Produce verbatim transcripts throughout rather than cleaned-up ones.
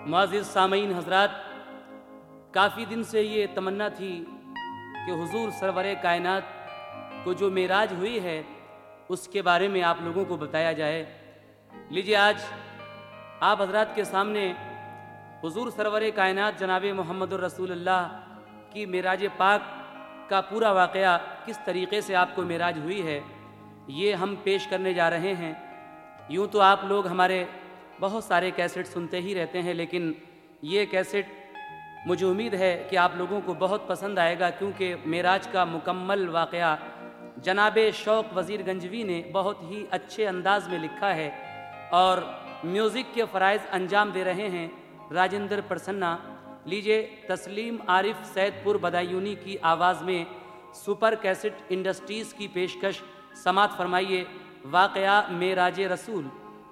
معزز سامعین حضرات، کافی دن سے یہ تمنا تھی کہ حضور سرور کائنات کو جو معراج ہوئی ہے اس کے بارے میں آپ لوگوں کو بتایا جائے۔ لیجیے آج آپ حضرات کے سامنے حضور سرور کائنات جناب محمد الرسول اللہ کی معراج پاک کا پورا واقعہ کس طریقے سے آپ کو معراج ہوئی ہے یہ ہم پیش کرنے جا رہے ہیں۔ یوں تو آپ لوگ ہمارے بہت سارے کیسٹ سنتے ہی رہتے ہیں، لیکن یہ کیسٹ مجھے امید ہے کہ آپ لوگوں کو بہت پسند آئے گا، کیونکہ معراج کا مکمل واقعہ جناب شوق وزیر گنجوی نے بہت ہی اچھے انداز میں لکھا ہے اور میوزک کے فرائض انجام دے رہے ہیں راجندر پرسنہ۔ لیجئے تسلیم عارف سید پور بدایونی کی آواز میں سپر کیسٹ انڈسٹریز کی پیشکش سماعت فرمائیے، واقعہ معراج رسول۔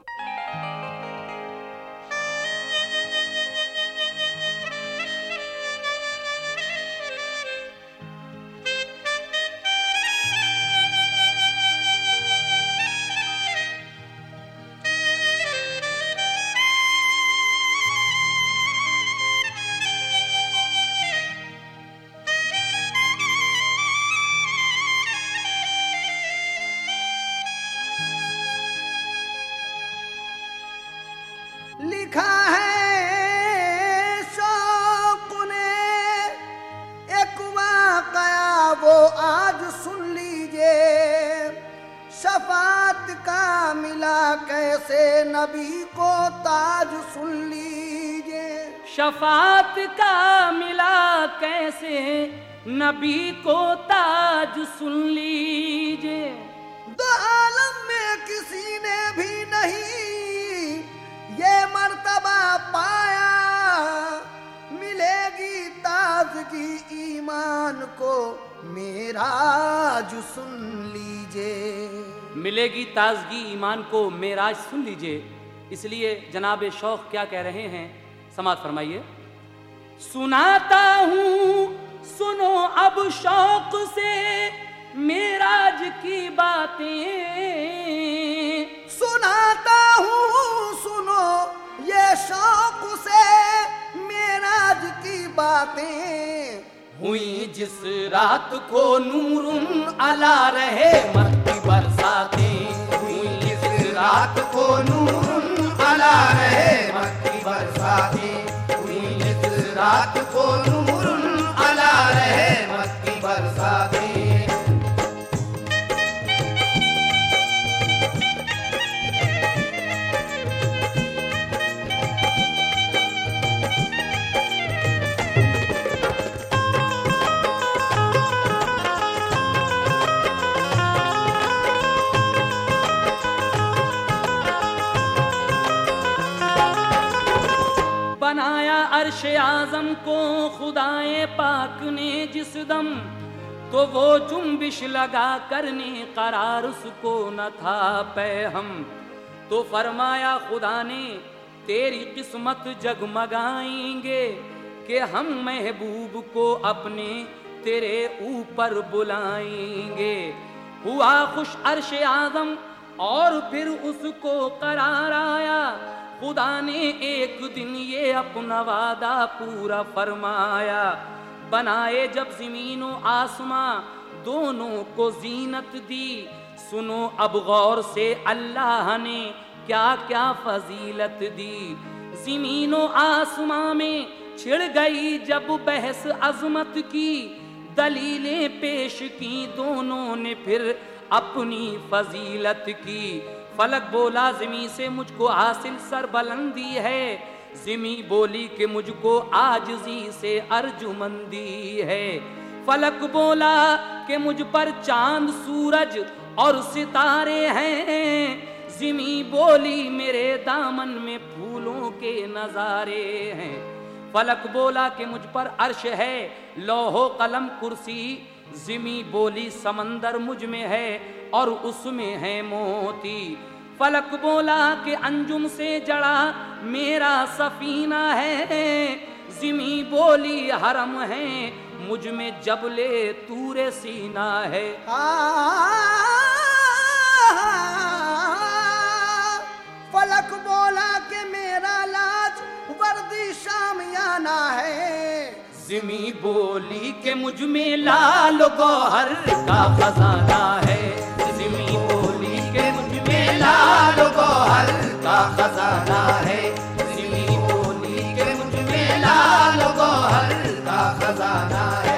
لکھا ہے شوق نے ایک واقعہ وہ آج سن لیجئے، شفاعت کا ملا کیسے نبی کو تاج سن لیجئے، شفاعت کا ملا کیسے نبی کو تاج سن لیجئے، دو عالم میں کسی نے بھی نہیں یہ مرتبہ پایا، ملے گی تازگی ایمان کو معراج سن لیجئے، ملے گی تازگی ایمان کو معراج سن لیجئے۔ اس لیے جناب شوق کیا کہہ رہے ہیں، سماعت فرمائیے۔ سناتا ہوں سنو اب شوق سے معراج کی باتیں، سناتا ہوں سنو یہ شوق سے معراج کی باتیں، ہوئی جس رات کو نور علا رہے مکی برساتیں، ہوئی جس رات کو نور علا رہے مکی برساتیں، ہوئی جس رات کو نور علا رہے مکی برساتیں۔ بنایا عرش اعظم کو خدائے پاک نے جس دم، تو وہ جنبش لگا کرنے قرار اس کو نہ تھا پے ہم، تو فرمایا خدا نے تیری قسمت جگمگائیں گے کہ ہم محبوب کو اپنے تیرے اوپر بلائیں گے۔ ہوا خوش عرش اعظم اور پھر اس کو قرار آیا، خدا نے ایک دن یہ اپنا وعدہ پورا فرمایا، بنائے جب زمین و آسماں دونوں کو زینت دی، سنو اب غور سے اللہ نے کیا کیا فضیلت دی، زمین و آسماں میں چھڑ گئی جب بحث عظمت کی، دلیلیں پیش کی دونوں نے پھر اپنی فضیلت کی، فلک بولا زمیں سے مجھ کو حاصل سر بلندی ہے، زمیں بولی کہ مجھ کو عاجزی سے ارجمندی ہے، فلک بولا کہ مجھ پر چاند سورج اور ستارے ہیں، زمیں بولی میرے دامن میں پھولوں کے نظارے ہیں، فلک بولا کہ مجھ پر عرش ہے لوح و قلم کرسی، زمیں بولی سمندر مجھ میں ہے اور اس میں ہے موتی، فلک بولا کہ انجم سے جڑا میرا سفینہ ہے، زمیں بولی حرم ہے مجھ میں جبل طور سینہ ہے۔ فلک بولا کہ میرا لاج وردی زمیں بولی کہ مجھ میں لال گوہر کا خزانہ ہے، زمیں بولی کہ مجھ میں لال گوہر کا خزانہ ہے، زمیں بولی کہ مجھ میں لال گوہر کا خزانہ ہے۔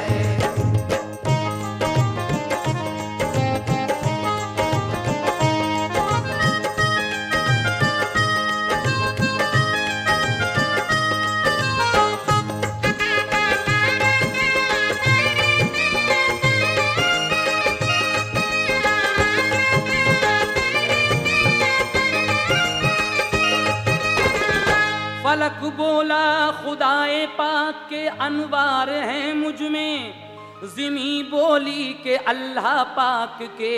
فلک بولا خدائے پاک کے انوار ہیں مجھ میں، زمیں بولی کہ اللہ پاک کے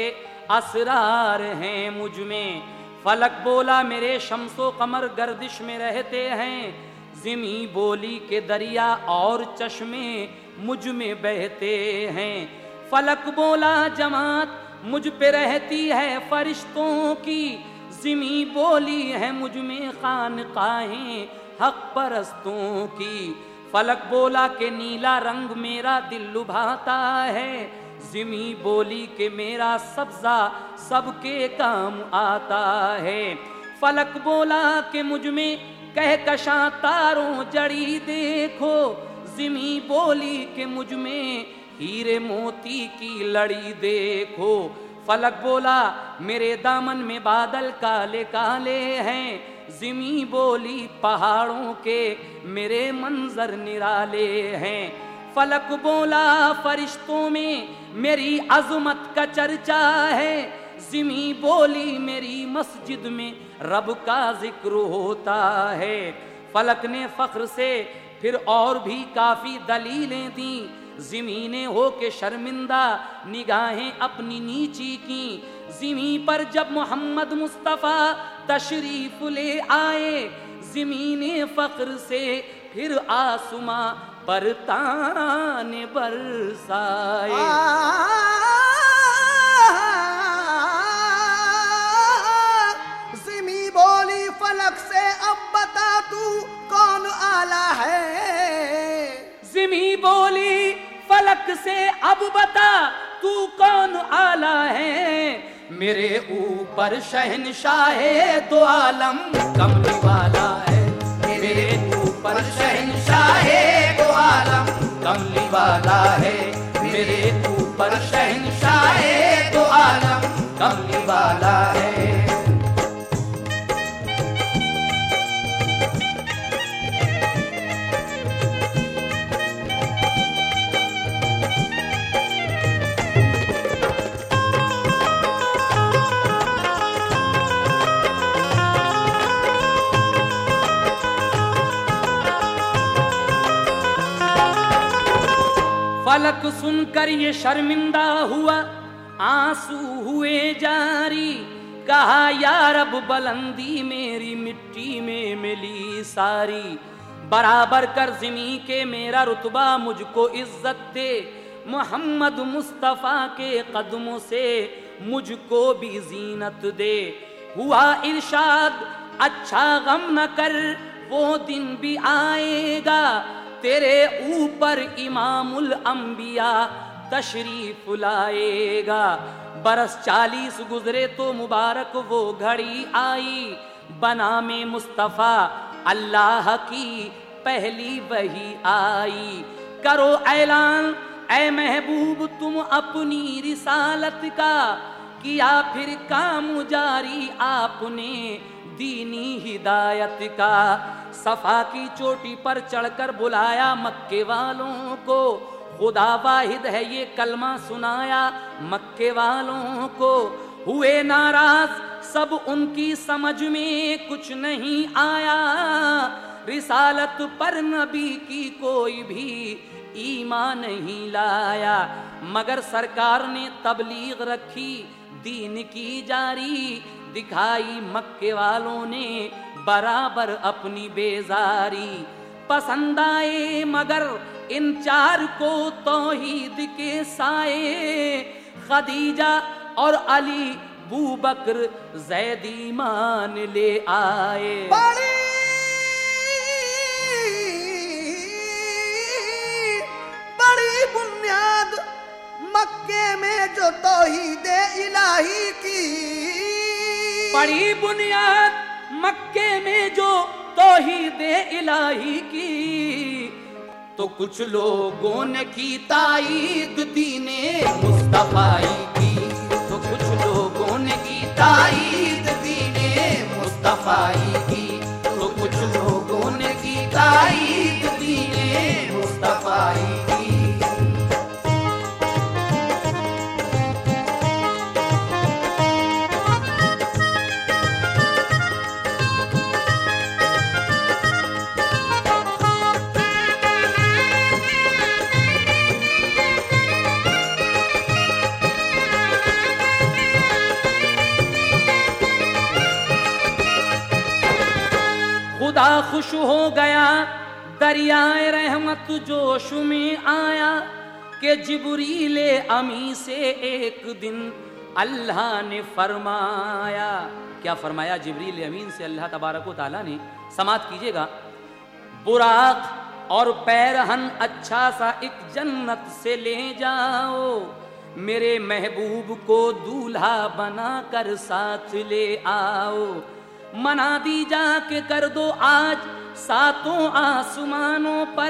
اسرار ہیں مجھ میں۔ فلک بولا میرے شمس و قمر گردش میں رہتے ہیں، زمیں بولی کہ دریا اور چشمے مجھ میں بہتے ہیں۔ فلک بولا جماعت مجھ پہ رہتی ہے فرشتوں کی، زمیں بولی ہے مجھ میں خانقاہیں حق پرستوں کی۔ فلک بولا کہ نیلا رنگ میرا دل لبھاتا ہے، زمیں بولی کہ میرا سبزہ سب کے کام آتا ہے۔ فلک بولا کہ مجھ میں کہکشاں تاروں جڑی دیکھو، زمیں بولی کہ مجھ میں ہیرے موتی کی لڑی دیکھو۔ فلک بولا میرے دامن میں بادل کالے کالے ہیں، زمیں بولی پہاڑوں کے میرے منظر نرالے ہیں۔ فلک بولا فرشتوں میں میری عظمت کا چرچا ہے، زمیں بولی میری مسجد میں رب کا ذکر ہوتا ہے۔ فلک نے فخر سے پھر اور بھی کافی دلیلیں دیں، زمینیں ہو کے شرمندہ نگاہیں اپنی نیچی کی۔ زمین پر جب محمد مصطفیٰ تشریف لے آئے، زمینیں فخر سے پھر آسماں پر تانے برسائے۔ زمین بولی فلک سے اب بتا تو کون آلہ ہے، زمیں بولی فلک سے اب بتا تو کون آلہ ہے، میرے اوپر شہنشاہ دو عالم کملی والا ہے، میرے اوپر شہنشاہ دو عالم کملی والا ہے، میرے اوپر شہنشاہ دو عالم کملی والا ہے۔ فلک سن کر یہ شرمندہ ہوا، آنسو ہوئے جاری، کہا یا رب بلندی میری مٹی میں ملی ساری، برابر کر زمین کے میرا رتبہ مجھ کو عزت دے، محمد مصطفیٰ کے قدموں سے مجھ کو بھی زینت دے۔ ہوا ارشاد اچھا غم نہ کر وہ دن بھی آئے گا، تیرے اوپر امام الانبیاء تشریف لائے گا۔ برس چالیس گزرے تو مبارک وہ گھڑی آئی، بنام مصطفیٰ اللہ کی پہلی وحی آئی۔ کرو اعلان اے محبوب تم اپنی رسالت کا، کیا پھر کام جاری آپ نے دینی ہدایت کا۔ صفا کی چوٹی پر چڑھ کر بلایا مکے والوں کو، خدا واحد ہے یہ کلمہ سنایا مکے والوں کو۔ ہوئے ناراض سب ان کی سمجھ میں کچھ نہیں آیا، رسالت پر نبی کی کوئی بھی ایمان نہیں لایا، مگر سرکار نے تبلیغ رکھی دین کی جاری، دکھائی مکے والوں نے برابر اپنی بیزاری۔ پسند آئے مگر ان چار کو توحید کے سائے، خدیجہ اور علی بوبکر زید ایمان لے آئے۔ بڑی مکے میں جو توحید الہی کی، پڑی بنیاد مکے میں جو توحید الہی کی، تو کچھ لوگوں نے کی تائید دین مصطفیٰ کی، تو کچھ لوگوں نے کی تائید دین مصطفیٰ کی، تو کچھ لوگوں نے کی تائید دین مصطفیٰ کی۔ خدا خوش ہو گیا دریائے رحمت جوش میں آیا، کہ جبریل امی سے ایک دن اللہ نے فرمایا۔ کیا فرمایا جبریل امین سے اللہ تبارک و تعالیٰ نے؟ سماعت کیجئے گا۔ براق اور پیرہن اچھا سا ایک جنت سے لے جاؤ، میرے محبوب کو دولہا بنا کر ساتھ لے آؤ، منا دی جا کے کر دو آج ساتوں آسمانوں پر،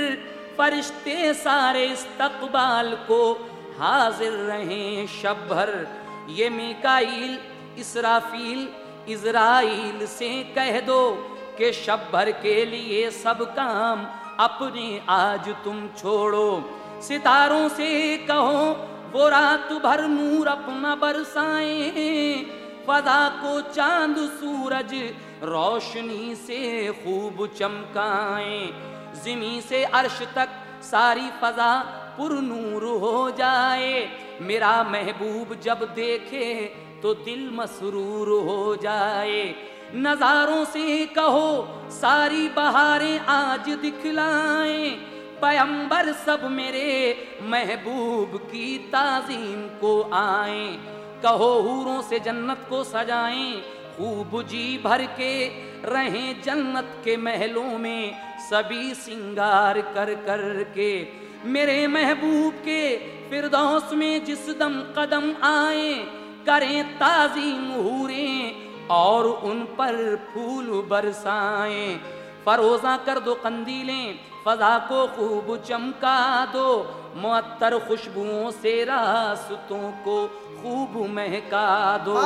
فرشتے سارے استقبال کو حاضر رہیں شب بھر، یہ میکائیل اسرافیل عزرائیل سے کہہ دو کہ شب بھر کے لیے سب کام اپنے آج تم چھوڑو، ستاروں سے کہو وہ رات بھر نور اپنا برسائیں، فضا کو چاند سورج روشنی سے خوب چمکائیں، زمین سے عرش تک ساری فضا پر نور ہو جائے، میرا محبوب جب دیکھے تو دل مسرور ہو جائے، نظاروں سے کہو ساری بہاریں آج دکھلائیں، پیغمبر سب میرے محبوب کی تعظیم کو آئیں، کہو حوروں سے جنت کو سجائیں، خوب جی بھر کے رہیں جنت کے محلوں میں سبھی سنگار کر کر کے، میرے محبوب کے فردوس میں جس دم قدم آئیں، کریں تعظیم حوریں اور ان پر پھول برسائیں، فروزہ کر دو قندیلیں فضا کو خوب چمکا دو، معطر خوشبوؤں سے راستوں کو خوب مہکا دو،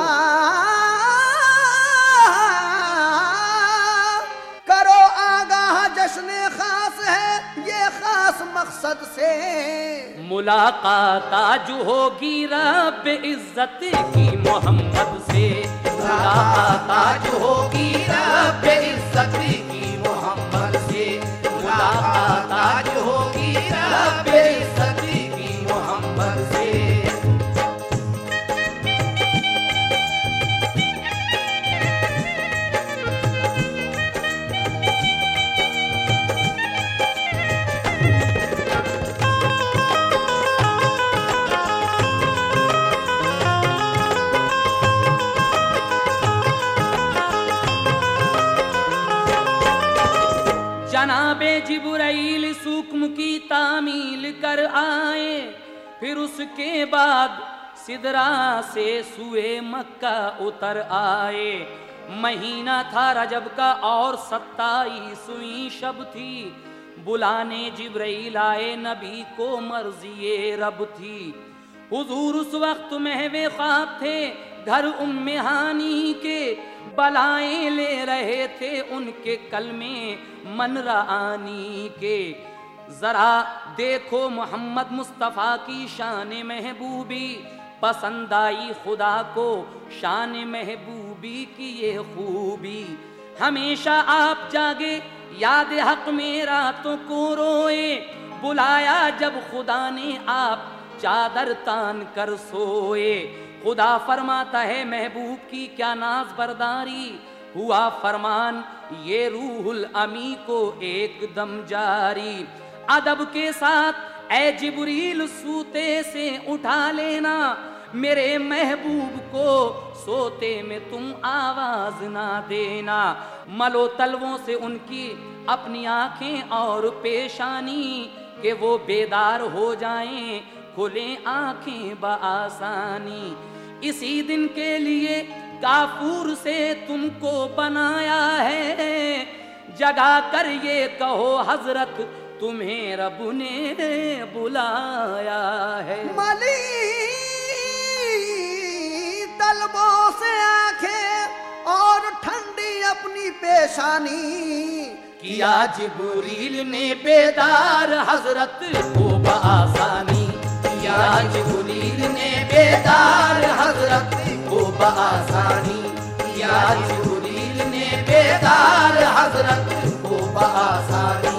کرو آگاہ جشن خاص ہے یہ خاص مقصد سے، ملاقات آج ہوگی رب عزت کی محمد سے، ملاقات آج ہوگی رب عزت کی محمد سے، ملاقات آج ہوگی رب عزت کی محمد سے۔ جناب جبرائیل سکم کی تعمیل کر آئے، پھر اس کے بعد سدرا سے سوئے مکہ اتر آئے، مہینہ تھا رجب کا اور ستائیسویں شب تھی، بلانے جبرائیل آئے نبی کو مرضی رب تھی، حضور اس وقت محو خواب تھے گھر ام ہانی کے، بلائیں لے رہے تھے ان کے کلمے من رعانی کے، ذرا دیکھو محمد مصطفیٰ کی شان محبوبی، پسند آئی خدا کو شان محبوبی کی یہ خوبی، ہمیشہ آپ جاگے یاد حق میں راتوں کو روئے، بلایا جب خدا نے آپ چادر تان کر سوئے، خدا فرماتا ہے محبوب کی کیا ناز برداری، ہوا فرمان یہ روح الامی کو ایک دم جاری، ادب کے ساتھ اے جبریل سوتے سے اٹھا لینا، میرے محبوب کو سوتے میں تم آواز نہ دینا، ملو تلووں سے ان کی اپنی آنکھیں اور پیشانی، کہ وہ بیدار ہو جائیں کھلیں آنکھیں بآسانی. اسی دن کے لیے کافور سے تم کو بنایا ہے, جگا کر یہ کہو حضرت تمہیں رب نے بلایا ہے. ملی طلبوں سے آنکھیں اور ٹھنڈی اپنی پیشانی, کیا جبریل نے بیدار حضرت کو بآسانی. کیا جبریل نے بیدار حضرت کو بآسانی. کیا جبریل نے بیدار حضرت کو بآسانی.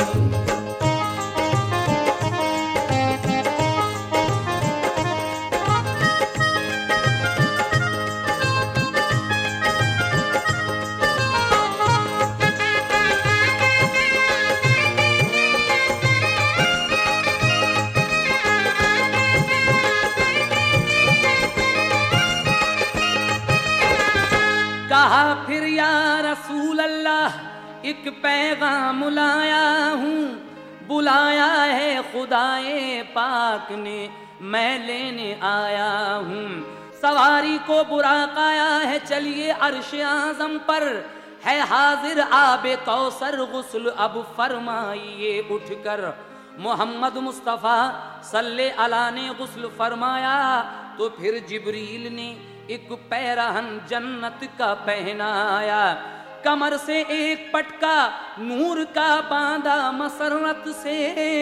کہا پھر یا رسول اللہ ایک پیغام لایا ہوں, بلایا ہے خدائے پاک نے میں لینے آیا ہوں. سواری کو براق آیا ہے چلیے عرش اعظم پر, ہے حاضر آب کوثر غسل اب فرمائیے اٹھ کر. محمد مصطفیٰ صلی اللہ نے غسل فرمایا تو پھر جبریل نے ایک پیرہن جنت کا پہنایا. کمر سے ایک پٹکا نور کا باندھا مسرت سے,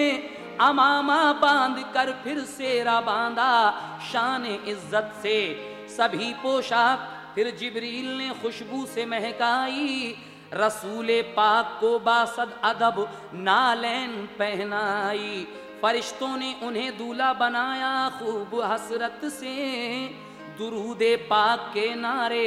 امامہ باندھ کر پھر سیرا باندھا شان عزت سے. سبھی پوشاک پھر جبریل نے خوشبو سے مہکائی, رسول پاک کو باسد ادب نالین پہنائی. فرشتوں نے انہیں دولہا بنایا خوب حسرت سے, درود پاک کے نعرے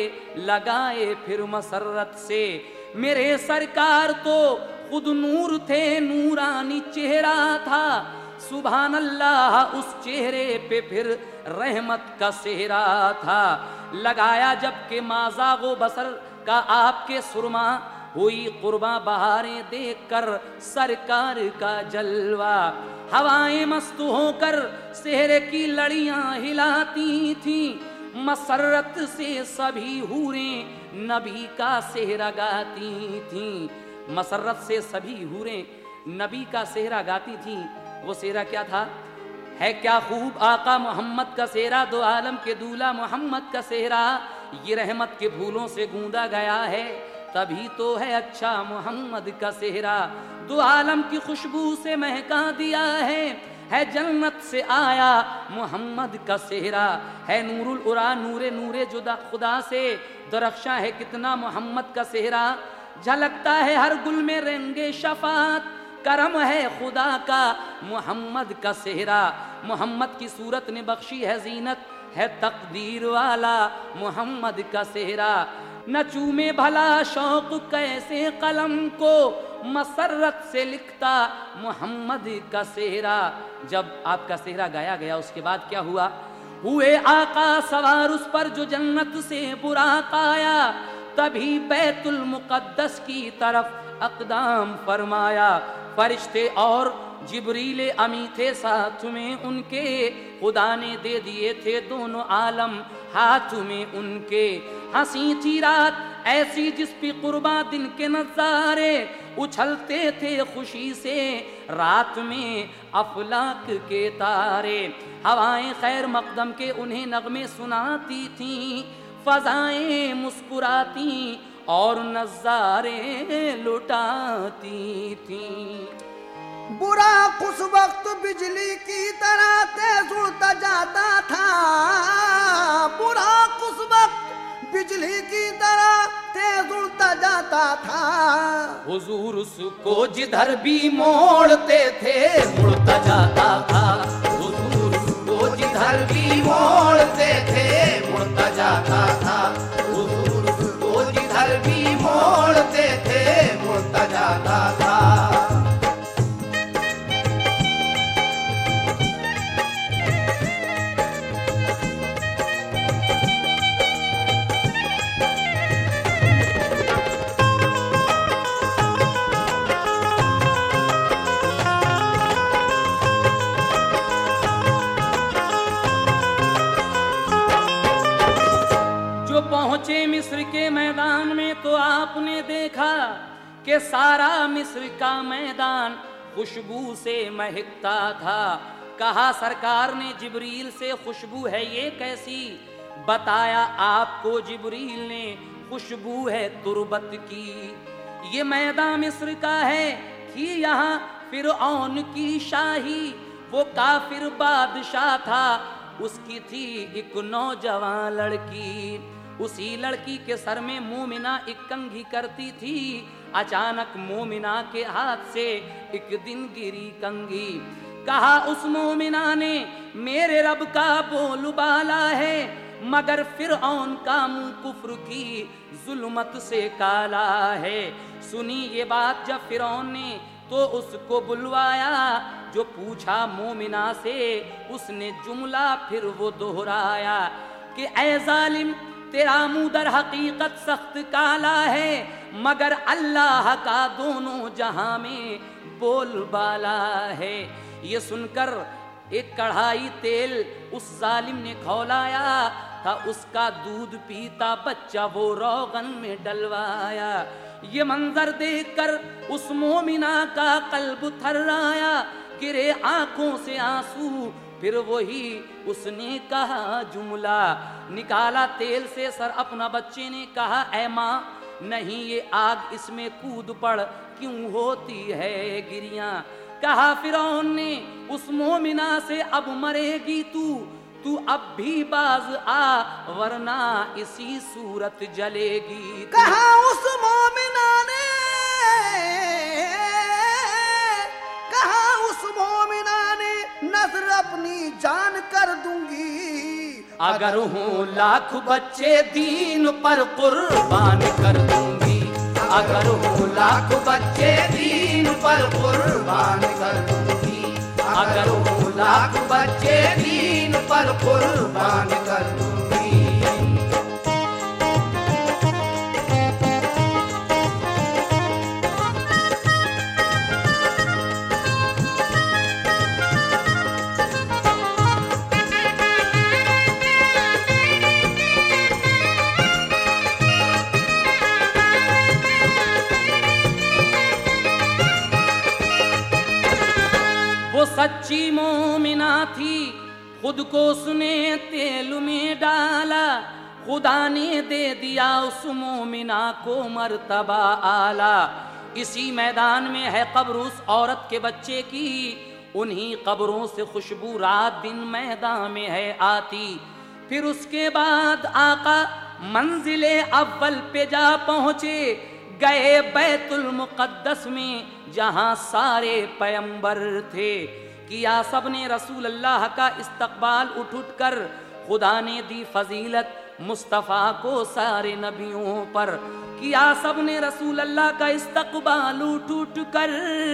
لگائے پھر مسرت سے. میرے سرکار تو خود نور تھے, نورانی چہرہ تھا, سبحان اللہ اس چہرے پہ پھر رحمت کا سہرا تھا. لگایا جب کہ مازاغ و بصر کا آپ کے سرما, ہوئی قرباں بہاریں دیکھ کر سرکار کا جلوہ. ہوائیں مست ہو کر سحر کی لڑیاں ہلاتی تھیں, مسرت سے سبھی حوریں نبی کا سہرا گاتی تھیں. مسرت سے سبھی حوریں نبی کا سہرا گاتی تھیں. وہ سہرا کیا تھا؟ ہے کیا خوب آقا محمد کا سہرا, دو عالم کے دولہا محمد کا سہرا. یہ رحمت کے پھولوں سے گوندا گیا ہے تبھی تو ہے اچھا محمد کا سہرا. دو عالم کی خوشبو سے مہکا دیا ہے, ہے جنت سے آیا محمد کا سہرا. ہے نور العرا نور نور جدا خدا سے درخشاں ہے کتنا محمد کا سہرا. جھلکتا ہے ہر گل میں رنگ شفاعت, کرم ہے خدا کا محمد کا سہرا. محمد کی صورت نے بخشی ہے زینت, ہے تقدیر والا محمد کا سہرا. نہ چومے بھلا شوق کیسے قلم کو, مسرت سے لکھتا محمد کا سہرا. جب آپ کا سہرا گایا گیا اس کے بعد کیا ہوا؟ ہوئے آقا سوار اس پر جو جنت سے براق آیا, تبھی بیت المقدس کی طرف اقدام فرمایا. فرشتے اور جبریل امی تھے ساتھ میں ان کے, خدا نے دے دیے تھے دونوں عالم ہاتھ میں ان کے. ہنسی تھی رات ایسی جس پہ قرباں دن کے نظارے, اچھلتے تھے خوشی سے رات میں افلاک کے تارے. ہوائیں خیر مقدم کے انہیں نغمے سناتی تھیں, فضائیں مسکراتی اور نظارے لٹاتی تھیں. براق اس وقت بجلی کی طرح تیز اڑتا جاتا تھا, براق اس وقت بجلی کی طرح تیز اڑتا جاتا تھا. حضور اس کو جدھر بھی موڑتے تھے مڑتا جاتا تھا. حضور اس کو جدھر بھی موڑتے تھے مڑتا جاتا تھا. حضور اس کو جدھر بھی موڑتے تھے مڑتا جاتا تھا. पहुंचे मिस्र के मैदान में तो आपने देखा कि सारा मिस्र का मैदान खुशबू से महकता था। कहा सरकार ने जिब्रील से खुशबू है ये कैसी? बताया आपको जिब्रील ने खुशबू है तुरबत की। ये मैदान मिस्र का है कि यहाँ फिरऔन की शाही, वो काफिर बादशाह था, उसकी थी एक नौजवान लड़की। उसी लड़की के सर में मोमिना एक कंघी करती थी। अचानक मोमिना के हाथ से एक दिन गिरी कंघी। कहा उस मोमिना ने मेरे रब का बोलबाला है, मगर फिरऔन का मुंह कुफ्र की जुल्मत से काला है। सुनी ये बात जब फिरौन ने तो उसको बुलवाया, जो पूछा मोमिना से उसने जुमला फिर वो दोहराया कि ऐ जालिम तेरा मुंह दर हकीकत सख्त काला है, मगर अल्लाह का दोनों जहां में बोलबाला है। ये सुनकर एक कढ़ाई तेल उस जालिम ने खौलाया था, उसका दूध पीता बच्चा वो रोगन में डलवाया। ये मंजर देखकर उस मोमिना का कल्ब थर्राया, गिरे आंखों से आंसू, फिर वही उसने कहा जुमला। निकाला तेल से सर अपना बच्चे ने कहा ऐ माँ नहीं ये आग इसमें कूद पड़ क्यों होती है गिरियां। कहा फिरौन ने उस मोमिना से अब मरेगी तू, तू अब भी बाज आ वरना इसी सूरत जलेगी। कहा उस मोमिना ने, कहा उस मोमिना ने नजर अपनी जान कर दूंगी, अगर हूँ लाख बच्चे दीन पर कुर्बान कर दूंगी, अगर हूँ लाख बच्चे दीन पर कुर्बान कर दूंगी, अगर हूँ लाख बच्चे दीन पर कुर्बान कर दूंगी। सच्ची मोमिना थी, खुद को उसने तेल में डाला, खुदा ने दे दिया उस मोमिना को मर्तबा आला। इसी मैदान में है कब्र उस औरत के बच्चे की, उन्हीं कब्रों से खुशबू रात दिन मैदान में है आती। फिर उसके बाद आका मंजिले अव्वल पे जा पहुंचे, गए बैतुल मुक़द्दस में जहां सारे पैगंबर थे। किया सब ने रसूल अल्लाह का इस्तकबाल उठ उठ कर, खुदा ने दी फजीलत मुस्तफ़ा को सारे नबियों पर। किया सब ने रसूल अल्लाह का इस्तकबाल उठ उठ कर,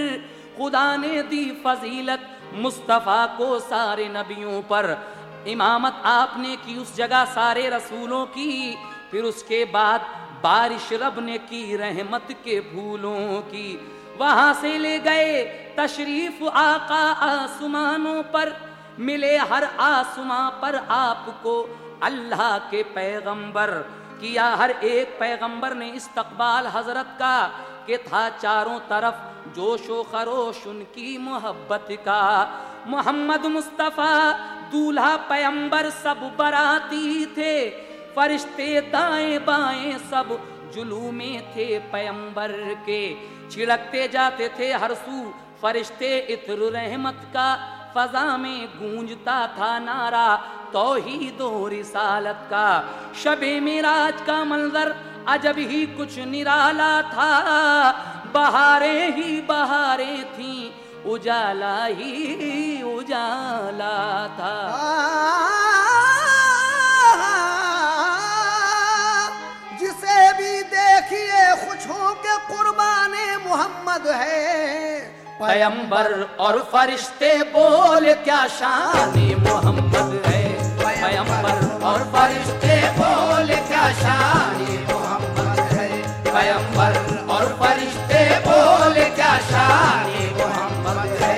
खुदा ने दी फजीलत मुस्तफ़ा को सारे नबियों पर। इमामत आपने की उस जगह सारे रसूलों की, फिर उसके बाद बारिश रब ने की रहमत के फूलों की। वहां से ले गए तशरीफ आका आसमानों पर, मिले हर आसमां पर आपको अल्लाह के पैगंबर। किया हर एक पैगंबर ने इस्तकबाल हजरत का, कि था चारों तरफ जोशो खरोश उनकी मोहब्बत का। मोहम्मद मुस्तफ़ा दूल्हा पैगंबर सब बराती थे, फरिश्ते दाएं बाएं सब जुलूमे थे पैगंबर के। छिड़कते जाते थे हर सू फरिश्ते इत्र रहमत का, फजा में गूंजता था नारा तौहीद और रिसालत का। शबे मिराज का मंजर अजब ही कुछ निराला था, बहारें ही बहारें थीं, उजाला ही उजाला था। जिसे भी देखिए खुश हो के कुर्बाने मोहम्मद है, पैगंबर और फरिश्ते बोले क्या शान मोहम्मद है। पैगंबर और फरिश्ते बोले क्या शान मोहम्मद है, पैगंबर और फरिश्ते बोले क्या शान मोहम्मद है।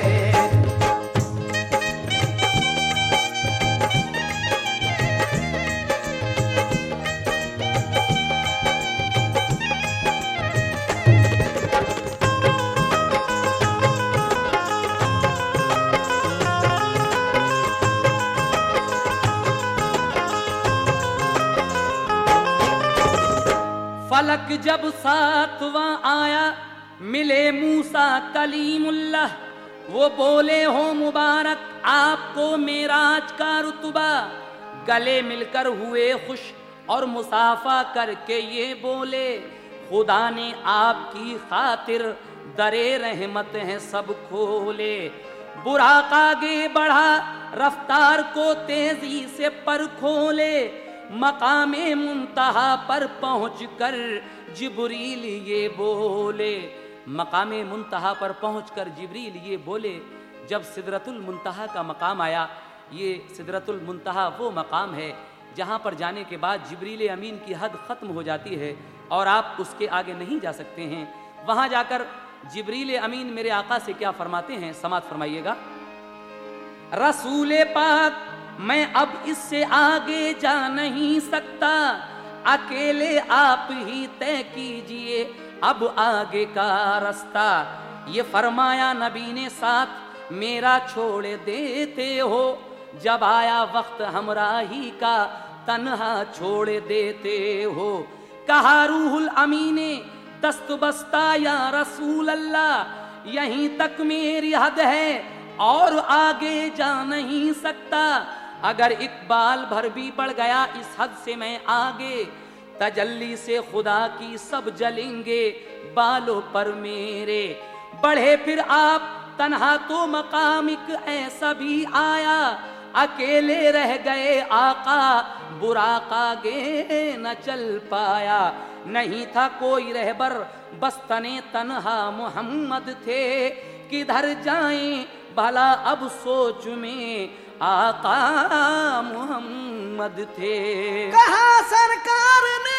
فلک جب ساتواں آیا ملے موسیٰ کلیم اللہ، وہ بولے ہو مبارک آپ کو معراج کا رتبہ، گلے مل کر ہوئے خوش اور مصافحہ کر کے یہ بولے خدا نے آپ کی خاطر درے رحمت ہیں سب کھولے۔ براق آگے بڑھا رفتار کو تیزی سے پر کھولے، مقام منتہا پر پہنچ کر جبریل یہ بولے، مقام منتہا پر پہنچ کر جبریل یہ بولے۔ جب سدرۃ المنتہا کا مقام آیا، یہ سدرۃ المنتہا وہ مقام ہے جہاں پر جانے کے بعد جبریل امین کی حد ختم ہو جاتی ہے اور آپ اس کے آگے نہیں جا سکتے ہیں۔ وہاں جا کر جبریل امین میرے آقا سے کیا فرماتے ہیں، سماعت فرمائیے گا۔ رسول پاک میں اب اس سے آگے جا نہیں سکتا، اکیلے آپ ہی طے کیجئے اب آگے کا رستہ۔ یہ فرمایا نبی نے ساتھ میرا چھوڑ دیتے ہو، جب آیا وقت ہمراہی کا تنہا چھوڑ دیتے ہو۔ کہا روح الامین دست بستہ یا رسول اللہ، یہیں تک میری حد ہے اور آگے جا نہیں سکتا، اگر اقبال بھر بھی بڑھ گیا اس حد سے میں آگے، تجلی سے خدا کی سب جلیں گے بالوں پر میرے۔ بڑھے پھر آپ تنہا تو مقام ایک ایسا بھی آیا، اکیلے رہ گئے آقا براق آگے نہ چل پایا۔ نہیں تھا کوئی رہبر بس تنے تنہا محمد تھے، کدھر جائیں بھلا اب سوچ میں آقا محمد تھے۔ کہا سرکار نے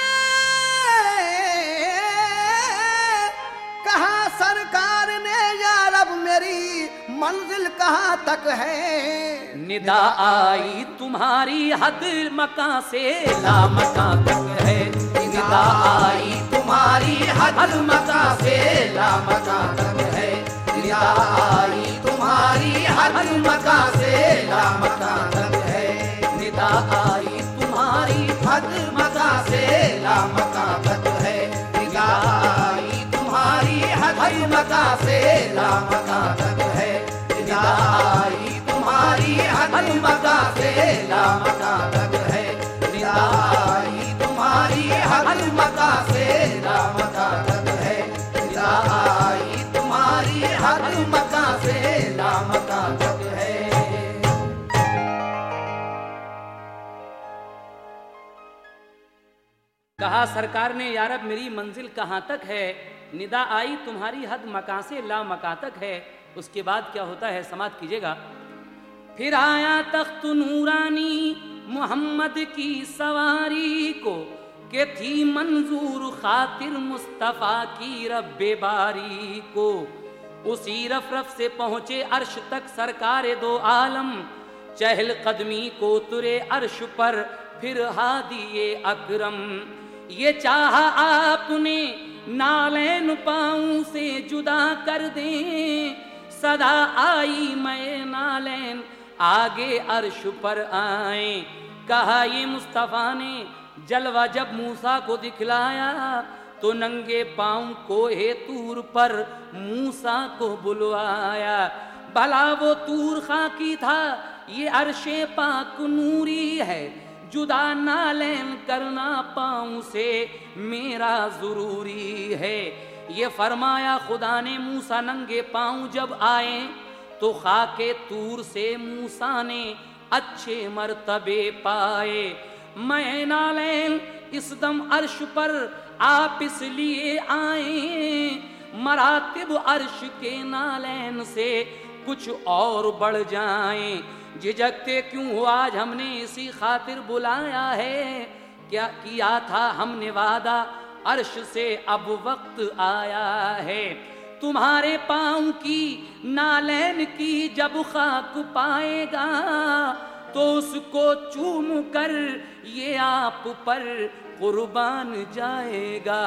کہا سرکار نے یا رب میری منزل کہاں تک ہے، ندا آئی تمہاری حد مکاں سے لا مکاں تک ہے، ندا آئی تمہاری حد مکاں سے لا مکاں تک ہے، ندا آئی تمہاری حد مکاں سے لا مکاں تک ہے، ندا آئی تمہاری حد مکاں سے لا مکاں تک ہے، ندا آئی تمہاری حد مکاں سے لا مکاں تک ہے، ندا آئی تمہاری حد مکاں سے لا مکاں تک ہے، ندا آئی تمہاری حد مکاں سے لا مکاں تک ہے، ندا آئی تمہاری حد مکاں سے لا مکاں تک ہے۔ کہا سرکار نے یا رب میری منزل کہاں تک ہے، ندا آئی تمہاری حد مکاں سے لا مکاں تک ہے۔ اس کے بعد کیا ہوتا ہے، سماعت کیجئے گا۔ پھر آیا تخت نورانی محمد کی سواری کو، کہ تھی منظور خاطر مصطفیٰ کی رب باری کو۔ اسی رف رف سے پہنچے عرش تک سرکار دو عالم، چہل قدمی کو ترے عرش پر پھر ہادی اکرم۔ یہ چاہا آپ نے نالین پاؤں سے جدا کر دیں، صدا آئی میں نالین آگے عرش پر آئیں۔ کہا یہ مصطفیٰ نے جلوہ جب موسیٰ کو دکھلایا، تو ننگے پاؤں کوہ طور پر موسیٰ کو بلوایا۔ بھلا وہ طور خاکی تھا، یہ عرش پاک نوری ہے، جدا نالین کرنا پاؤں سے میرا ضروری ہے۔ یہ فرمایا خدا نے موسیٰ ننگے پاؤں جب آئے، تو خاک طور سے موسیٰ نے اچھے مرتبے پائے۔ میں نالین اس دم عرش پر آپ اس لیے آئیں، مراتب عرش کے نالین سے کچھ اور بڑھ جائیں۔ جھجکتے کیوں ہو آج ہم نے اسی خاطر بلایا ہے، کیا کیا تھا ہم نے وعدہ عرش سے اب وقت آیا ہے۔ تمہارے پاؤں کی نالین کی جب خاک پائے گا، تو اس کو چوم کر یہ آپ پر قربان جائے گا۔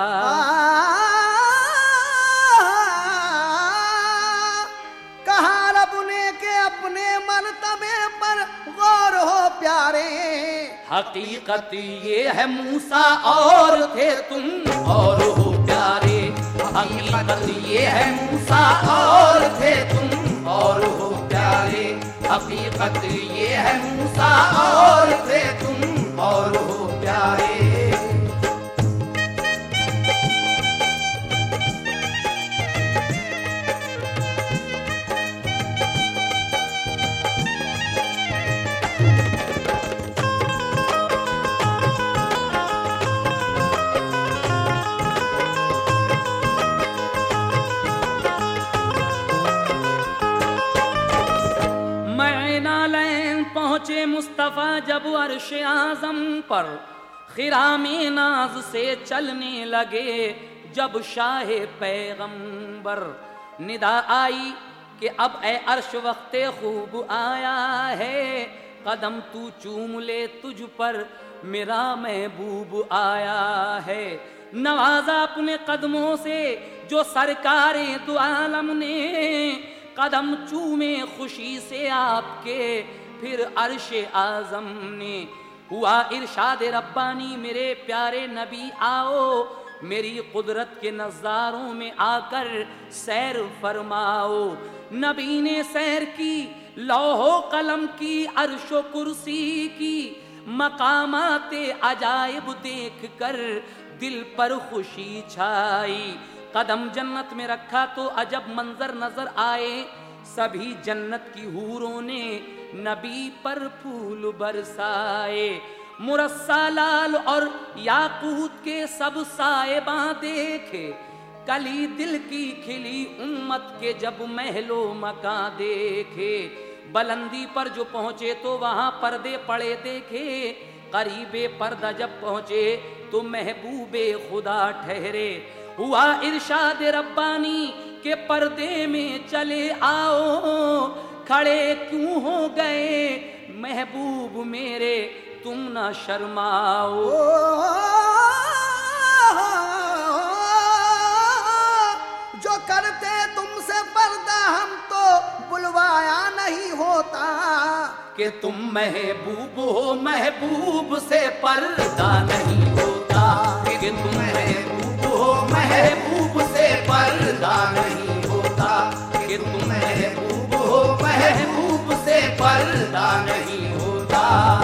کہا رب نے کہ اپنے مرتبے پر غور ہو پیارے، حقیقت یہ ہے موسیٰ اور تھے تم اور ہو پیارے، حقیقت یہ ہے موسیٰ اور تھے تم اور ہو پیارے، حقیقت یہ ہے موسیٰ اور تھے تم اور ہو پیارے۔ پہنچے مصطفیٰ جب عرش اعظم پر، خرام ناز سے چلنے لگے جب شاہ پیغمبر، ندا آئی کہ اب اے عرش وقت خوب آیا ہے، قدم تو چوم لے تجھ پر میرا محبوب آیا ہے، نوازا اپنے قدموں سے جو سرکار دو عالم نے، قدم چومے خوشی سے آپ کے پھر عرش اعظم نے، ہوا ارشاد ربانی میرے پیارے نبی آؤ، میری قدرت کے نظاروں میں آ کر سیر فرماؤ، نبی نے سیر کی لوح و قلم کی عرش و کرسی کی، مقامات عجائب دیکھ کر دل پر خوشی چھائی، قدم جنت میں رکھا تو عجب منظر نظر آئے، سبھی جنت کی حوروں نے نبی پر پھول برسائے، مرصع لال اور یاقوت کے سب صاحباں دیکھے، کلی دل کی کھلی امت کے جب محل و مکان دیکھے، بلندی پر جو پہنچے تو وہاں پردے پڑے دیکھے، قریب پردہ جب پہنچے تو محبوب خدا ٹھہرے، ہوا ارشاد ربانی کہ پردے میں چلے آؤ، کھڑے کیوں ہو گئے محبوب میرے تم نہ شرماؤ، جو کرتے تم سے پردہ ہم تو بلوایا نہیں ہوتا، کہ تم محبوب ہو محبوب سے پردہ نہیں ہوتا، کہ تم محبوب ہو محبوب سے پردہ نہیں ہوتا، کہ تم محبوب ہو محبوب سے پردہ نہیں ہوتا۔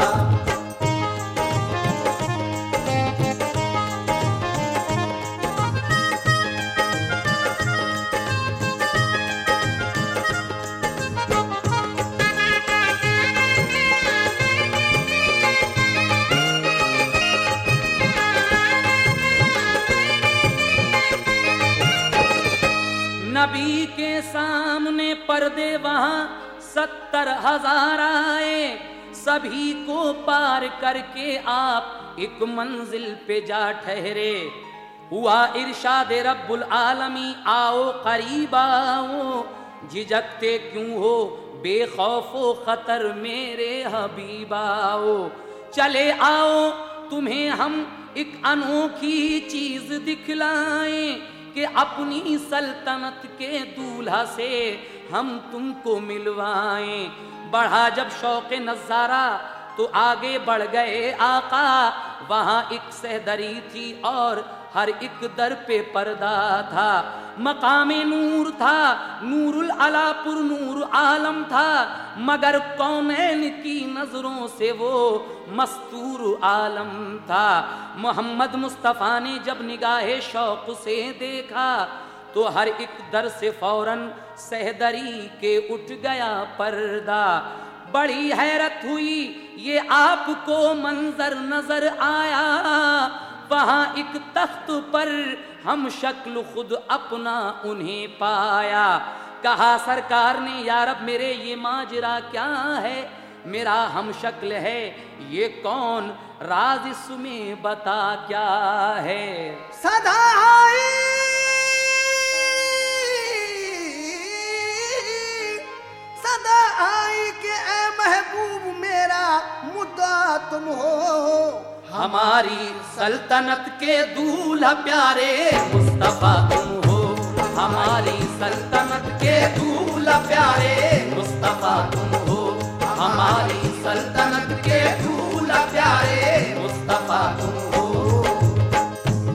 نبی کے سامنے پردے وہاں ستر ہزار آئے، سبھی کو پار کر کے آپ ایک منزل پہ جا ٹھہرے، ہوا ارشاد رب العالمین آؤ قریب آؤ، جھجکتے کیوں ہو بے خوف و خطر میرے حبیب آؤ، چلے آؤ تمہیں ہم ایک انوکھی چیز دکھلائیں، کہ اپنی سلطنت کے دولہا سے ہم تم کو ملوائیں، بڑھا جب شوق نظارہ تو آگے بڑھ گئے آقا، وہاں ایک سہدری تھی اور ہر ایک در پہ پردہ تھا، مقام نور تھا، نور العلا پر نور عالم تھا، مگر کونین کی نظروں سے وہ مستور عالم تھا، محمد مصطفیٰ نے جب نگاہ شوق سے دیکھا تو ہر ایک در سے فوراً سہدری کے اٹھ گیا پردہ، بڑی حیرت ہوئی یہ آپ کو منظر نظر آیا، وہاں ایک تخت پر ہم شکل خود اپنا انہیں پایا، کہا سرکار نے یا رب میرے یہ ماجرا کیا ہے، میرا ہم شکل ہے یہ کون، راز اس میں بتا کیا ہے، صدا آئی صدا آئی کہ اے محبوب میرا مدعا تم ہو، ہماری سلطنت کے دولہا پیارے مصطفیٰ تم ہو، ہماری سلطنت کے دولہا پیارے مصطفیٰ تم ہو، ہماری سلطنت کے دولہا پیارے مصطفیٰ تم ہو،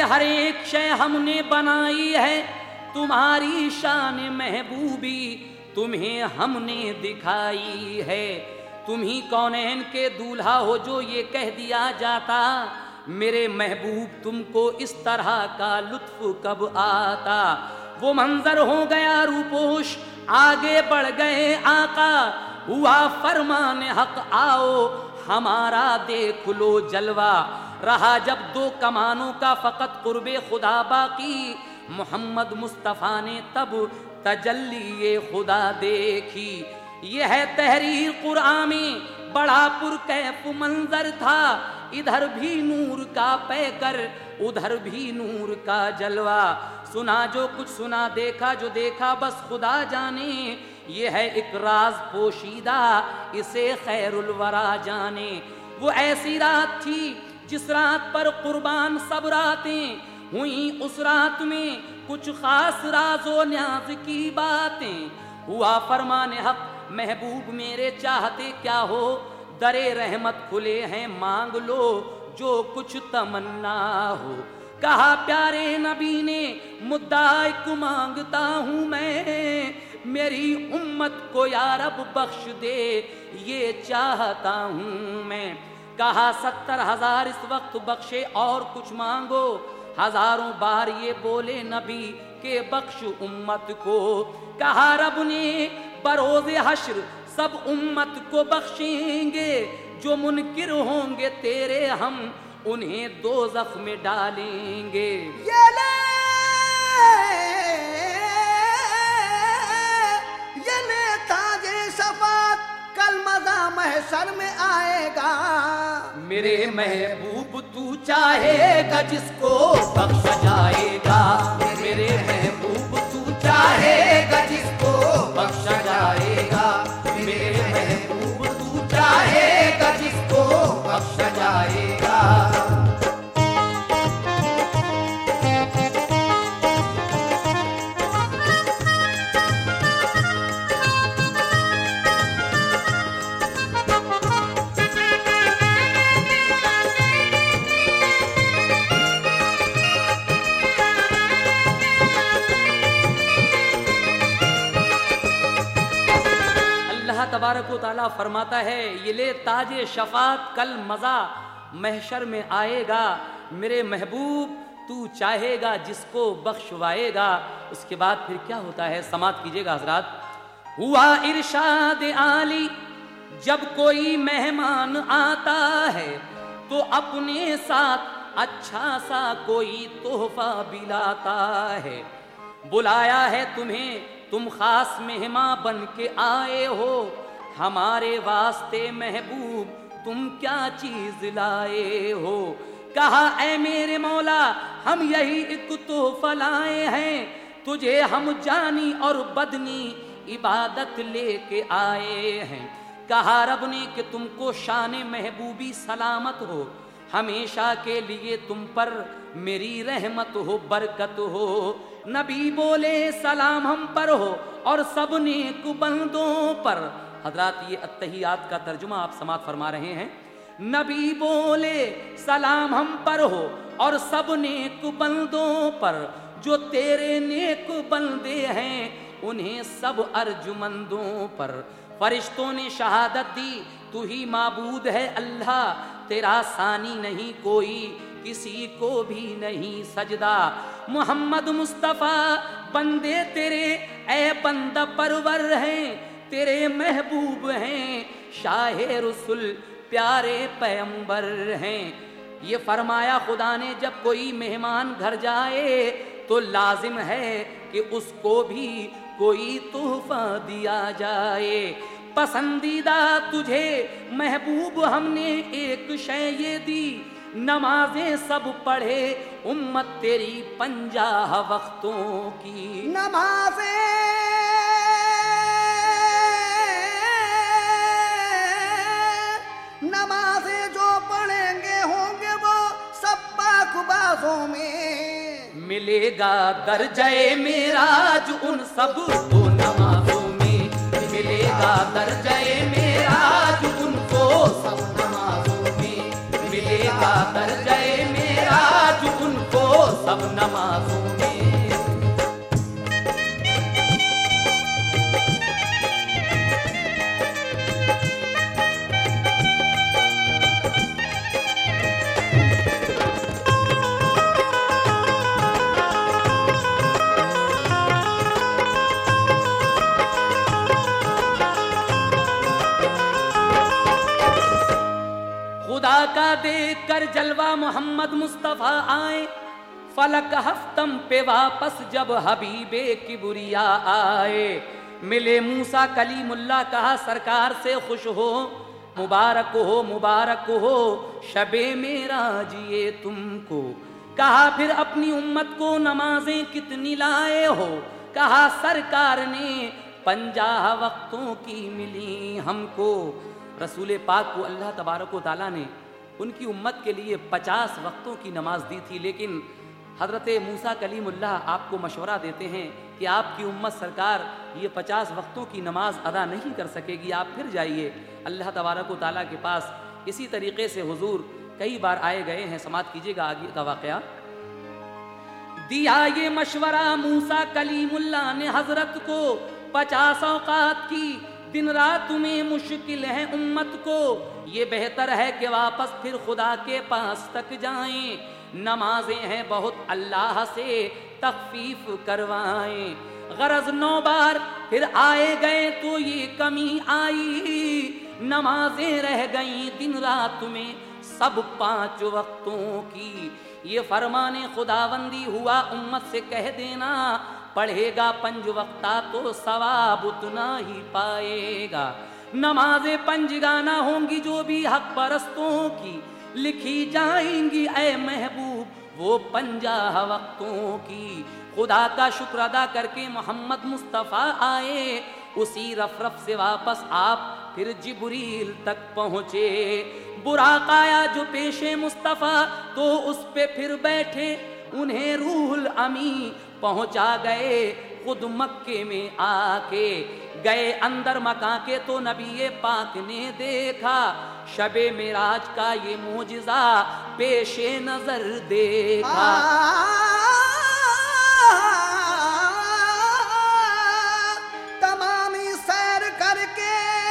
हर एक शय हमने बनाई है तुम्हारी शान महबूबी, तुम्हें हमने दिखाई है। तुम ही कौनैन के दूल्हा हो जो ये कह दिया जाता मेरे महबूब तुमको इस तरह का लुत्फ कब आता। वो मंजर हो गया रूपोश, आगे बढ़ गए आका, हुआ फरमान हक आओ हमारा देख लो जलवा। रहा जब दो कमानों का फकत कुर्बे खुदा बाकी, मोहम्मद मुस्तफ़ा ने तब तजल्ली ये खुदा देखी। ये है तहरीर कुरान में, बड़ा पुरकैफ मंजर था, इधर भी नूर का पैकर उधर भी नूर का जलवा। सुना जो कुछ सुना, देखा जो देखा बस खुदा जाने, ये है एक राज पोशीदा इसे खैरुल वरा जाने। वो ऐसी रात थी जिस रात पर कुर्बान सब रातें हुई, उस रात में कुछ खास राजो न्याज की बातें। हुआ फरमान हक महबूब मेरे चाहते क्या हो, दरे रहमत खुले हैं मांग लो जो कुछ तमन्ना हो। कहा प्यारे नबी ने मुद्दा एक मांगता हूँ मैं, मेरी उम्मत को या रब बख्श दे ये चाहता हूँ मैं। कहा सत्तर हजार इस वक्त बख्शे और कुछ मांगो, हजारों बार ये बोले नबी के बख्श उम्मत को। कहा रब ने बरोज़े हश्र सब उम्मत को बख्शेंगे, जो मुनकिर होंगे तेरे हम उन्हें दोज़ख में डालेंगे। ये ले ये ले ताजे शफात कल मज़ा महशर में आएगा। मेरे महबूब तू चाहेगा जिसको बख्शा जाएगा, मेरे महबूब तू चाहेगा जिसको बख्शा जाएगा, मेरे महबूब तू चाहेगा जिसको बख्शा जाएगा। तबारक व तआला फरमाता है ये ले ताजे शफात कल मज़ा महशर में आएगा, मेरे महबूब तू चाहेगा जिसको बख्शवाएगा। उसके बाद फिर क्या होता है समात कीजिएगा हजरात। हुआ इरशाद आली जब कोई मेहमान आता है तो अपने साथ अच्छा सा कोई तोहफा भी लाता है। बुलाया है तुम्हें तुम खास मेहमान बन के आए हो, हमारे वास्ते महबूब तुम क्या चीज लाए हो। कहा ऐ मेरे मौला हम यही एक तोहफा लाए हैं, तुझे हम जानी और बदनी इबादत लेके आए हैं। कहा रब ने कि तुमको शान महबूबी सलामत हो, हमेशा के लिए तुम पर मेरी रहमत हो बरकत हो। नबी बोले सलाम हम पर हो और सब नेक बंदों पर। हजरात ये अत्तहियात का तर्जुमा आप समात फरमा रहे हैं। नबी बोले सलाम हम पर हो और सब नेक बंदों पर, जो तेरे नेक बंदे हैं उन्हें सब अर्जुमंदों पर। फरिश्तों ने शहादत दी तू ही माबूद है अल्लाह, तेरा सानी नहीं कोई किसी को भी नहीं सजदा। मोहम्मद मुस्तफ़ा बंदे तेरे ए बंदा परवर हैं, तेरे महबूब हैं शाहे रसूल प्यारे पैगंबर हैं। ये फरमाया खुदा ने जब कोई मेहमान घर जाए तो लाजिम है कि उसको भी कोई तोहफा दिया जाए। पसंदीदा तुझे महबूब हमने एक शय ये दी, नमाजें सब पढ़े उम्मत तेरी पंजाह वक्तों की। नमाजें नमाजें जो पढ़ेंगे होंगे वो सब पाकबाजों में। मिलेगा दर्जे मेराज उन सब को नमाजों में, मिलेगा दर्जे मेराज उनको सब नमाजों में, मिलेगा दर्जे मेराज उनको सब नमाजों में। खुदा का देख कर जलवा मोहम्मद मुस्तफा आए, फलक हफ्तम पे वापस जब हबीबे किबरिया आए। मिले मूसा कलीमुल्लाह, कहा सरकार से खुश हो, मुबारक हो मुबारक हो शबे मेराज ये तुमको। कहा फिर अपनी उम्मत को नमाजें कितनी लाए हो, कहा सरकार ने पंजाह वक्तों की मिली हमको। रसूल पाक को अल्लाह तबारक व तआला ने उनकी उम्मत के लिए पचास वक्तों की नमाज दी थी, लेकिन हज़रत मूसा कलीमुल्लाह आपको मशवरा देते हैं कि आपकी उम्मत सरकार ये पचास वक्तों की नमाज अदा नहीं कर सकेगी, आप फिर जाइए अल्लाह तबारक व तआला के पास। इसी तरीके से हुजूर कई बार आए गए हैं। समात कीजिएगा आगे का वाक़या। दिया ये मशवरा मूसा कलीमुल्लाह ने हजरत को, पचास औकात की दिन रात में मुश्किल है उम्मत को, ये बेहतर है कि वापस फिर खुदा के पास तक जाएं। नमाजें हैं बहुत अल्लाह से तखफीफ करवाएं। गरज नौ बार फिर आए गए तो ये कमी आई, नमाजें रह गई दिन रात में सब पांच वक्तों की। ये फरमाने खुदाबंदी हुआ उम्मत से कह देना, पढ़ेगा पंज वक्ता तो सवाब उतना ही पाएगा। नमाजें पंजगाना होंगी जो भी हक परस्तों की, लिखी जाएंगी ए महबूब वो पंजाह वक्तों की। खुदा का शुक्र अदा करके मोहम्मद मुस्तफ़ा आए, उसी रफ रफ से वापस आप फिर जिब्रील तक पहुँचे। बुराक आया जो पेशे मुस्तफ़ा तो उस पे फिर बैठे, उन्हें रूहुल अमी पहुंचा गए खुद मक्के में आके। गए अंदर मकां के तो नबी पाक ने देखा, शबे मेराज का ये मोजिज़ा पेशे नजर देखा। तमामी सैर करके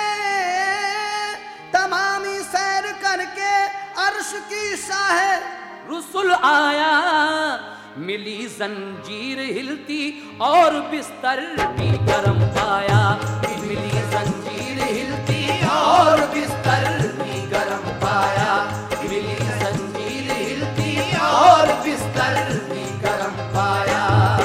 तमामी सैर करके अर्श की शाह रसूल आया, मिली जंजीर हिलती और बिस्तर भी गरम पाया। मिली जंजीर हिलती और बिस्तर भी गरम पाया। मिली जंजीर हिलती और बिस्तर भी गरम पाया।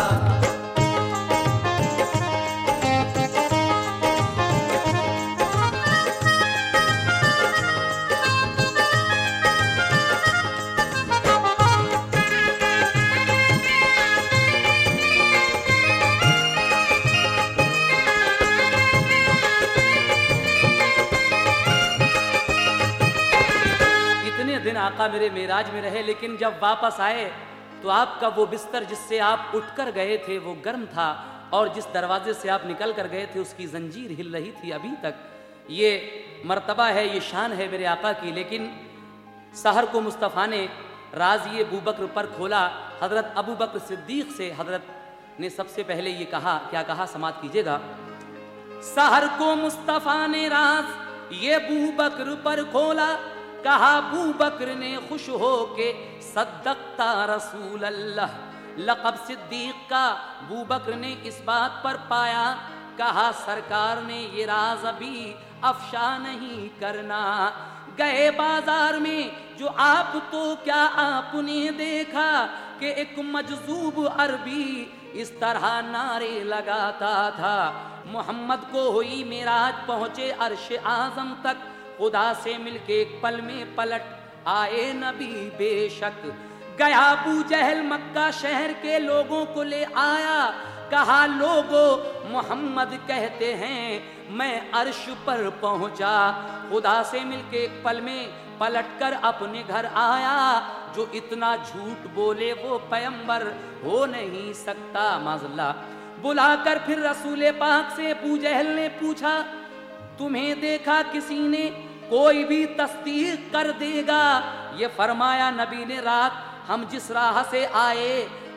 आका मेरे मेराज में रहे, लेकिन जब वापस आए तो आपका वो बिस्तर जिससे आप उठकर गए थे वो गर्म था, और जिस दरवाजे से आप निकल कर गए थे उसकी जंजीर हिल रही थी अभी तक। ये मर्तबा है, ये शान है मेरे आका की। लेकिन सहर को मुस्तफ़ा ने राज ये अबू बकर पर खोला। हज़रत अबू बकर सिद्दीक़ से हज़रत ने सबसे पहले ये कहा, क्या कहा समात कीजिएगा। सहर को मुस्तफ़ा ने राज ये अबू बकर पर खोला, कहा अबू बकर ने खुश हो के सद्दक़ता रसूल अल्लाह। लक़ब सिद्दीक़ का अबू बकर ने इस बात पर पाया, कहा सरकार ने ये राज अभी अफ़शा नहीं करना। गए बाजार में जो आप तो क्या आपने देखा कि एक मजजूब अरबी इस तरह नारे लगाता था। मोहम्मद को हुई मेराज, पहुँचे अर्श आज़म तक, खुदा से मिलके एक पल में पलट आए नबी बेशक। गया अबू जहल मक्का शहर के लोगों को ले आया, कहा लोगों मोहम्मद कहते हैं मैं अर्श पर पहुंचा। खुदा से मिलके एक पल में पलटकर अपने घर आया, जो इतना झूठ बोले वो पैगंबर हो नहीं सकता माज़ल्लाह। बुलाकर फिर रसूल पाक से अबू जहल ने पूछा, तुम्हें देखा किसी ने, कोई भी तस्दीक कर देगा। ये फरमाया नबी ने, रात हम जिस राह से आए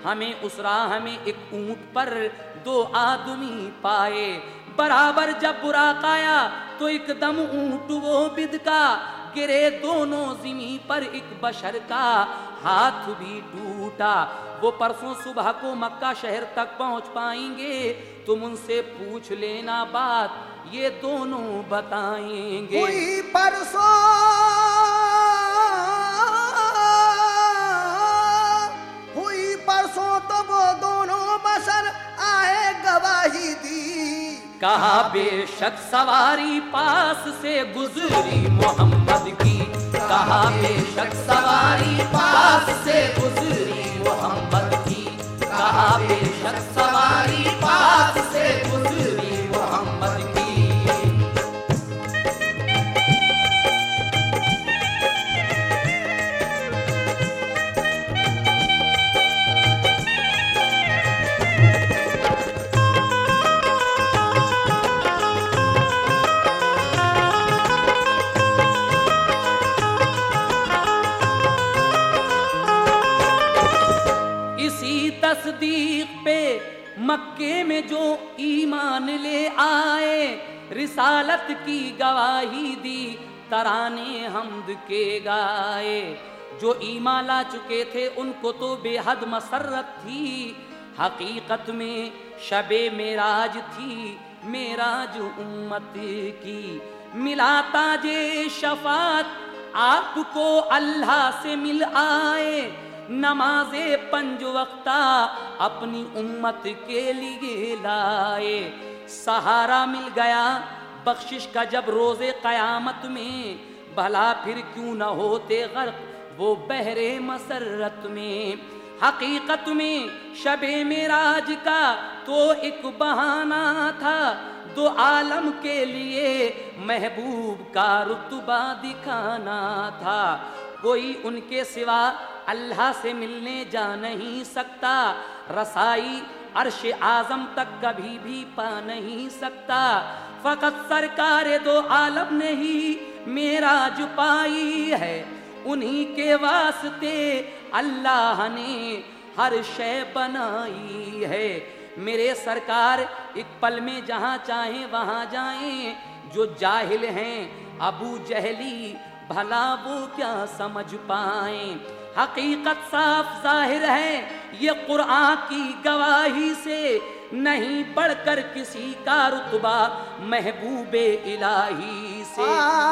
ہمیں اس راہ میں ایک اونٹ پر دو آدمی پائے، برابر جب براق آیا تو ایک دم اونٹ وہ بدکا، گرے دونوں زمین پر ایک بشر کا ہاتھ بھی ٹوٹا۔ وہ پرسوں صبح کو مکہ شہر تک پہنچ پائیں گے، تم ان سے پوچھ لینا بات یہ دونوں بتائیں گے۔ ہوئی پرسوں ہوئی پرسوں تو وہ دونوں بشر آئے گواہی دی، کہا بے شک سواری پاس سے گزری محمد کی، کہا بے شک سواری پاس سے گزری محمد کی، کہا بے شک سواری پاس سے گزری محمد کی۔ تصدیق پہ مکے میں جو ایمان لے آئے، رسالت کی گواہی دی ترانے حمد کے گائے۔ جو ایمان لا چکے تھے ان کو تو بے حد مسرت تھی، حقیقت میں شب معراج تھی معراج امت کی۔ ملا تاج شفاعت آپ کو اللہ سے مل آئے، نماز پنج وقتہ اپنی امت کے لیے لائے۔ سہارا مل گیا بخشش کا جب روز قیامت میں، بھلا پھر کیوں نہ ہوتے غرق وہ بحر مسرت میں۔ حقیقت میں شب معراج کا تو ایک بہانہ تھا، دو عالم کے لیے محبوب کا رتبہ دکھانا تھا۔ کوئی ان کے سوا اللہ سے ملنے جا نہیں سکتا، رسائی عرش اعظم تک کبھی بھی پا نہیں سکتا۔ فقط سرکار دو عالم نے ہی معراج پائی ہے، انہی کے واسطے اللہ نے ہر شے بنائی ہے۔ میرے سرکار ایک پل میں جہاں چاہیں وہاں جائیں، جو جاہل ہیں ابو جہلی بھلا وہ کیا سمجھ پائیں۔ حقیقت صاف ظاہر ہے یہ قرآن کی گواہی سے، نہیں بڑھ کر کسی کا رتبہ محبوب الہی سے۔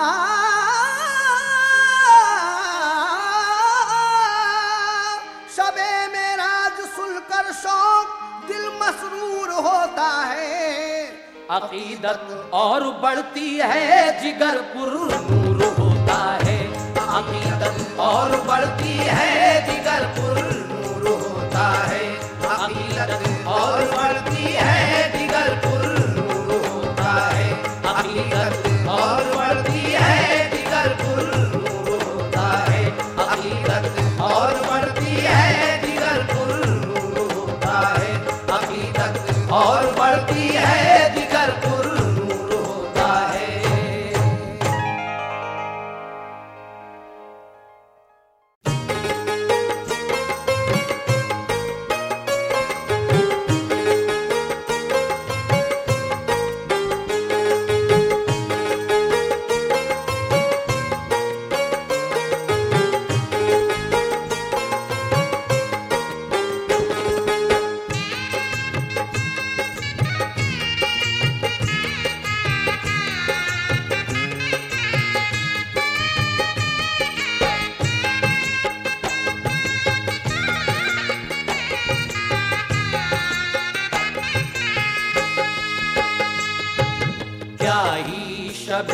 شب معراج سن کر شوق دل مسرور ہوتا ہے، عقیدت اور بڑھتی ہے جگر پر نور ہوتا ہے، عقیدت اور بڑھتی ہے جگر پر نور ہوتا ہے، عقیدت اور بڑھتی ہے جگر پر نور ہوتا ہے، عقیدت اور بڑھتی ہے جگر پر نور ہوتا ہے، عقیدت اور بڑھتی ہے جگر پر نور ہوتا ہے، عقیدت اور بڑھتی ہے جگر پر نور ہوتا ہے۔ شب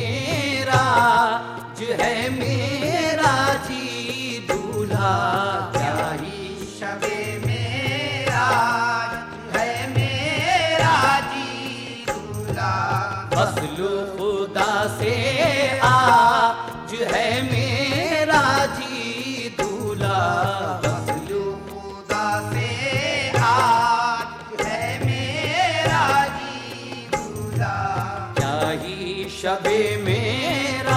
معراج ہے میرا جی دولہا، کیا ہی شب معراج ہے میرا جی دولہا، فضل خدا سے آج ہے میرا جی دولہا، فضل خدا سے آج ہے میرا جی دولہا، کیا ہی شب معراج۔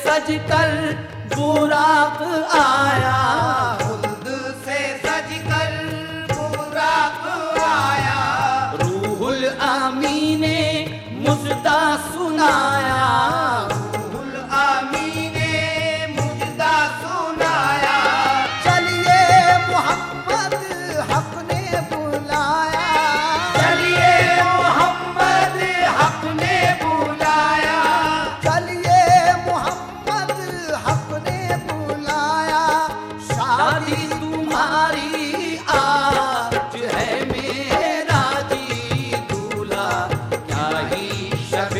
سج کر براق آیا خلد سے سج کر براق آیا روح الامی نے مژدہ سنایا روح الامی نے مجدہ سنایا چلیے محمد حق نے بلایا چلیے محمد حق نے بلایا چلیے محمد حق نے بلایا شادی تمہاری آج ہے میرا جی دولہا کیا ہی شب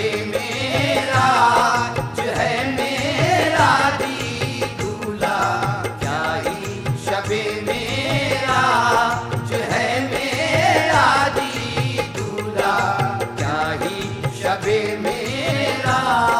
معراج ہے میرا جی دولہا کیا ہی شب معراج ہے میرا جی دولہا کیا ہی شب معراج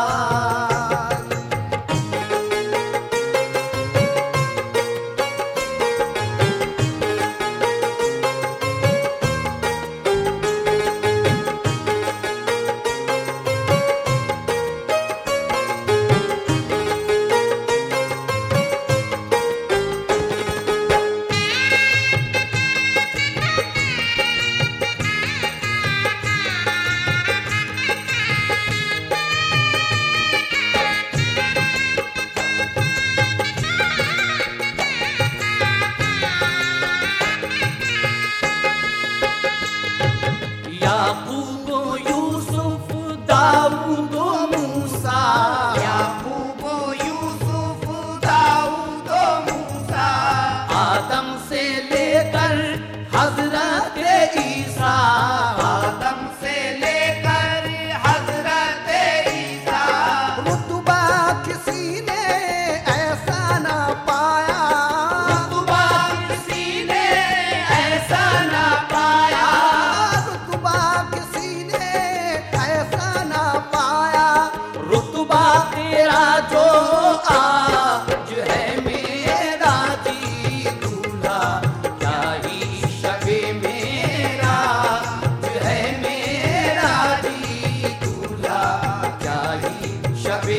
یعقوب و یوسف داؤد و موسیٰ یعقوب و یوسف داؤد و موسیٰ آدم سے لے کر حضرت عیسیٰ آدم سے لے کر حضرت عیسیٰ رتبہ کسی نے ایسا نہ پایا رتبہ کسی نے ایسا نہ پایا رتبہ کسی نے ایسا نہ پایا رتبہ تیرا جو آج ہے میرا جی دولہا کیا ہی شب معراج ہے میرا جی دولہا کیا ہی شب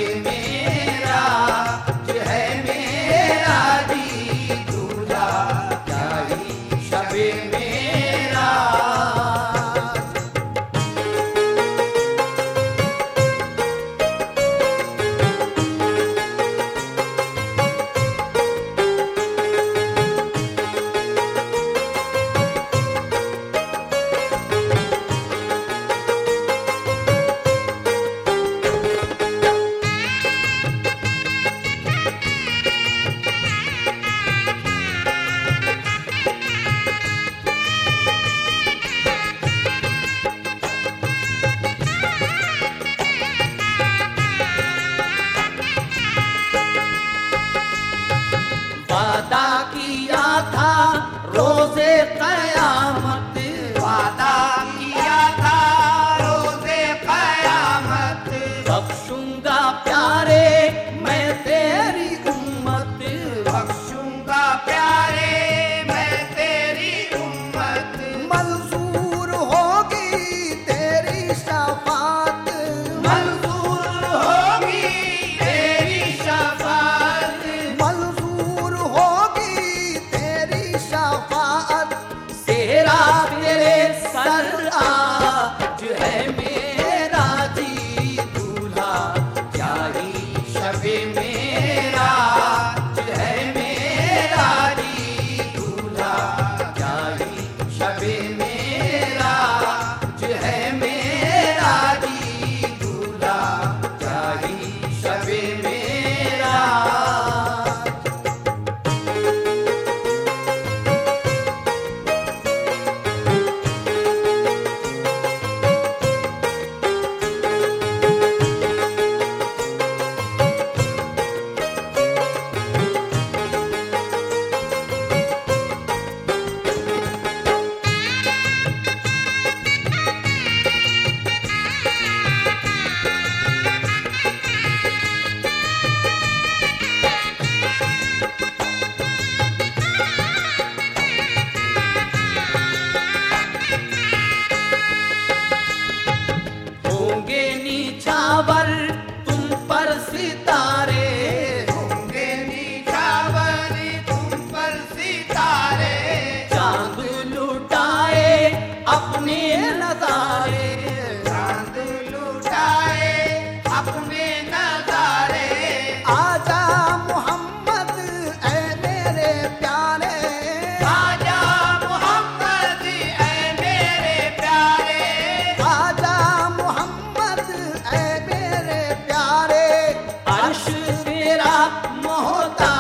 معراج ہے میرا جی دولہا کیا ہی شب معراج وعدہ کیا تھا روز قیامت وعدہ کیا تھا روز قیامت بخشوں گا پیارے میں تیری امت بخشوں گا پیارے میں تیری امت منظور ہوگی تیری شفاعت منظور ہوگی تیری شفاعت منظور ہوگی تیری شفاعت تیرا تیرے سر آج ہے میرا جی دولہا کیا ہی شب معراج ہے میرا جی دولہا کیا ہی شب معراج ہے میرا جی دولہا کیا ہی شب معراج محتاج